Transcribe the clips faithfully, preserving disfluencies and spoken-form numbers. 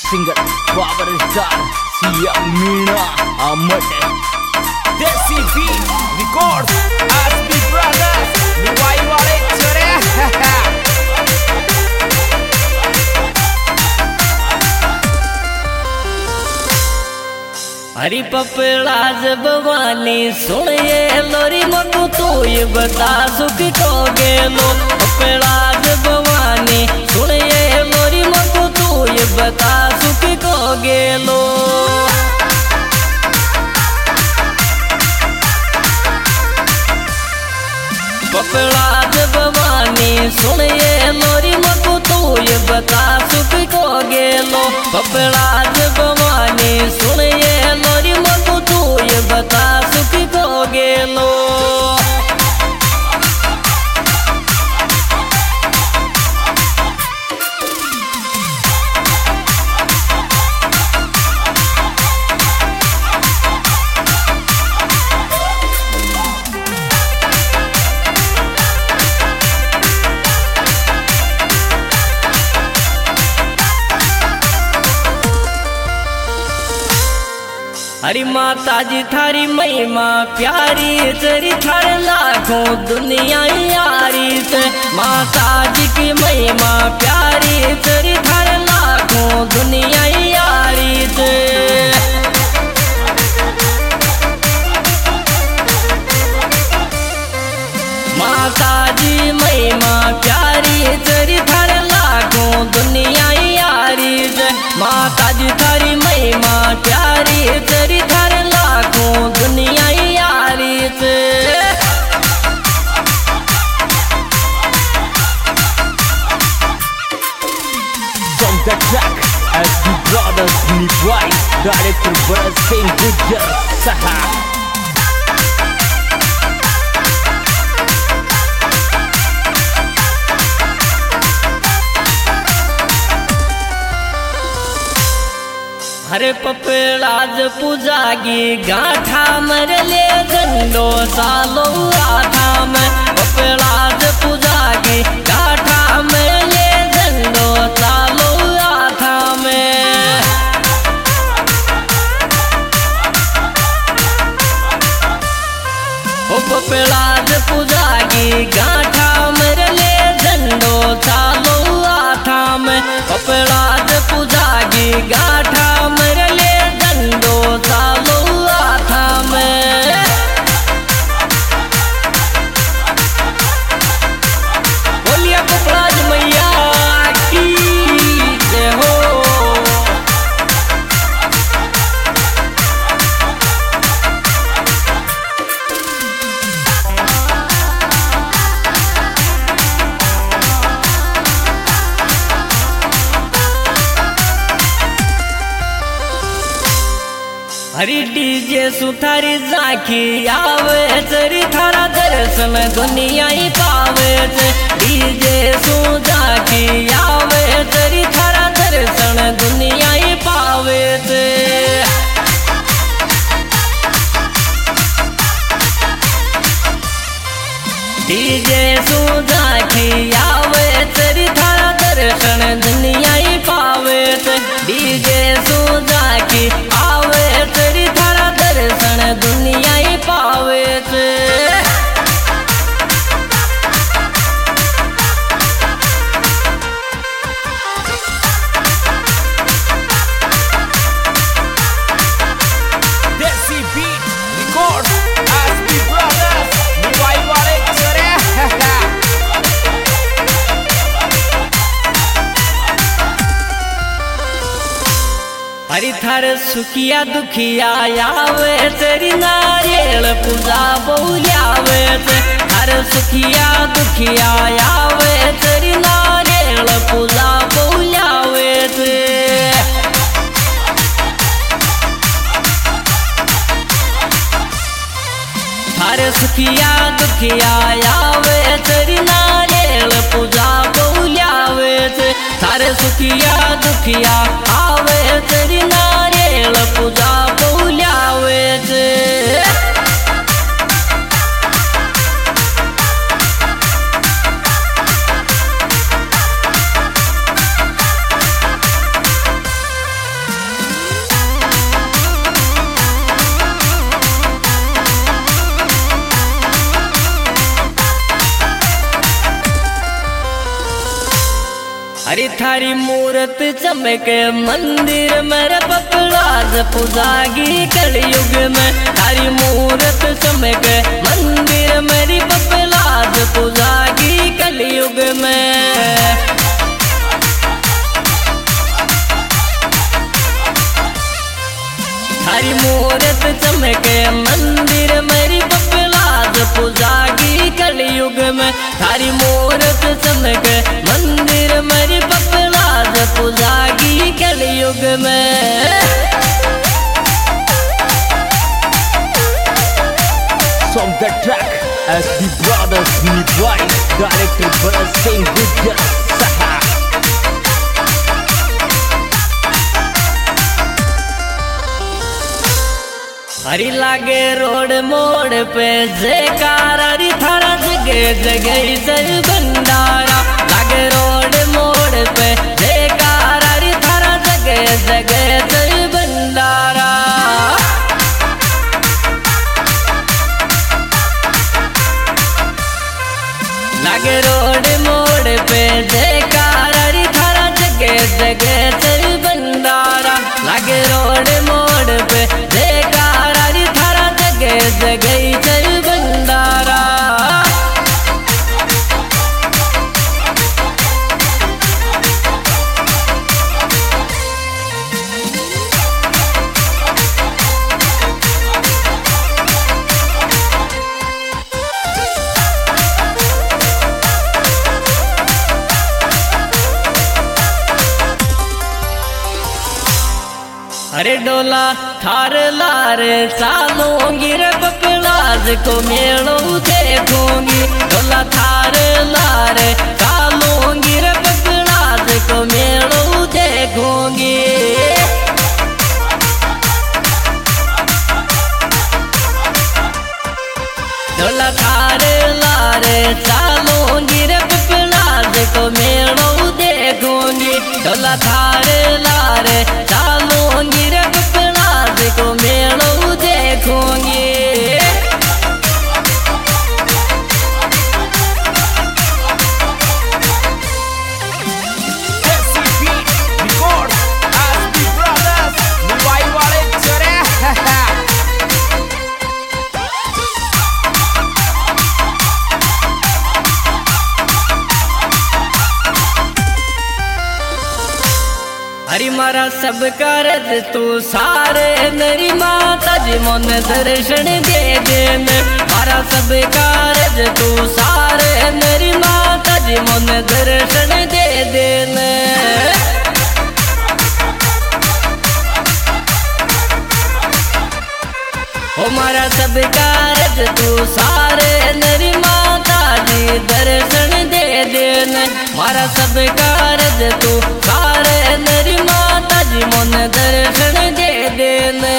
Singer power star CM Meena अमर देसी beat records SP brothers Niwai वाले चोरे हरी पपड़ा जब वाली सुन ये लोरी मकू तू ये बता सुख को गेलो पपड़ा जब वाली सुन ये लोरी मकू तू ये बता सुख को गेलो पपड़ा जब वाली सुन ये लोरी मकू तू ये बता सुख को गेलो पपड़ा जब वाली सुन ये लोरी मकू तू ये बता सुख को गेलो हरी माता जी थारी महिमा प्यारी तेरी थारे लाखों दुनिया यारी से माता जी की महिमा प्यारी तेरी थारे लाखों दुनिया यारी से माता जी महिमा प्यारी तेरी थारे लाखों दुनिया यारी से माता जी थारी महिमा प्यारी तेरी थारे लाखों दुनिया यारी से From the track SP brothers Niwai director Bharat Singh Gujjar साहब हरे पपड़ाज पूजागी गाठा मरले झंडो सालो आठा में पपड़ाज पूजागी गाठा मरले झंडो सालो आठा में ओ पपड़ाज पूजागी गाठा मरले झंडो सालो आठा में पपड़ाज पूजागी गाठा मरले झंडो सालो आठा में बोलिया पपड़ाज मैया की जय हो हरी डीजे सुथारी झांकी आवे तेरी थारा दर्शन दुनिया ही पावे डीजे सु झांकी आवे तेरी थारा दर्शन दुनिया ही पावे डीजे सु झांकी आवे तेरी थारा दर्शन दुनिया ही पावे डीजे सु झांकी आवे तेरी थारा दर्शन दुनिया ही पावे देसी beat records SP brothers Niwai वाले चोरे हरी थार सुखिया दुखिया आवे तेरी नारियल पूजा बोलियावे हर सुखिया दुखिया आवे तेरी नारियल पूजा बोलियावे हर सुखिया दुखिया आवे तेरी नारियल पूजा बोलियावे थारे सुखिया दुखिया आवे तेरी नारियल पूजा बोलियावे अरे थारी मूरत चमके मंदिर मेरे पपलाज पुजागी कलयुग में। थारी मूरत चमके मंदिर मेरी पपलाज पुजागी कलयुग में। थारी मूरत चमके मंदिर मेरी पपलाज पुजागी कलयुग में। थारी मूरत चमके मंदिर मेरी पपलाज पुजागी कलयुग में। Song the track S D Brothers Nibwai, director Bharat Singh Gujjar Saha। हरी लागे रोड मोड़ पे जयकार हरी थारा जगह जगह सर भंडारा। लागे रोड मोड़ पे जयकार हरी थारा जगह जगह सर भंडारा। लागे रोड मोड़ पे जयकार हरी थारा जगह जगह सर भंडारा। लागे रोड मोड़ पे जयकार हरी थारा जगह जगह सर भंडारा। अरे डोला थार लारे चालूंगी रे पपलाज को मेलो देखूंगी। डोला थार लारे चालूंगी रे पपलाज को मेलो देखूंगी। डोला थार लारे चालूंगी रे पपलाज को मेलो देखूंगी। डोला थार लारे चालूंगी रे पपलाज को मेलो देखूंगी। हरी मारा सब कारज तू सारे मेरी माता जी मन दर्शन दे देने। मारा सब कारज तू सारे मेरी माता जी मन दर्शन दे देने। ओ मारा सब कारज तू सारे मेरी माता जी दर्शन दे देने। मारा सब कारज तू सारे मेरी माता जी मन दर्शन दे देने।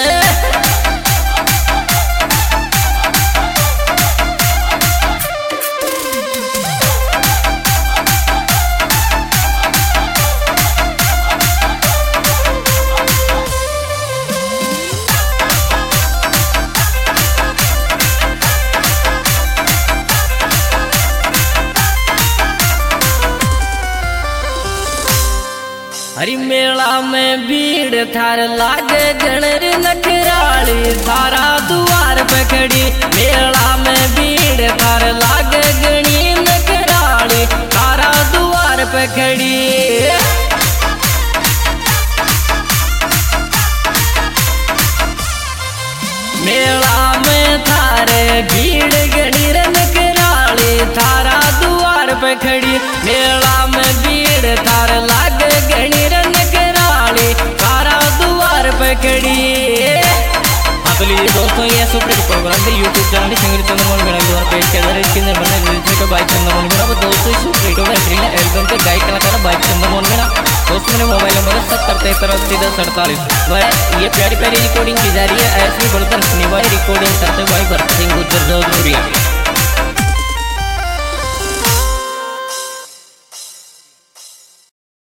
हरी मेला में भीड़ थार लागे गणर नखराली थारा द्वार पे खड़ी। मेला में भीड़ थार लागे गणी नखराली थारा द्वार पे खड़ी। मेला में थारे भीड़ गणी नखराली थारा द्वार पे खड़ी। मेला में भीड़ थार लागे गणी नखराली थारा द्वार पे खड़ी। हाँ तो लीजिए दोस्तों, ये सुपर प्रोग्राम थे यूट्यूब चैनल संगीत चंद्रमोहन मेरा द्वारा पेश किया जा रहा है। इसके अंदर बना जिसमें बाइक चंद्रमोहन मेरा दोस्तों सुपर एल्बम के गायक कलाकार बाइक चंद्रमोहन मेरा दोस्तों। मेरे मोबाइल नंबर है सत्तर तिहत्तर अस्सी दस अड़तालीस। ये प्यारी प्यारी रिकॉर्डिंग की जा रही है। ऐसी बढ़कर रिकॉर्डिंग करते हुए भरत सिंह गुज्जर।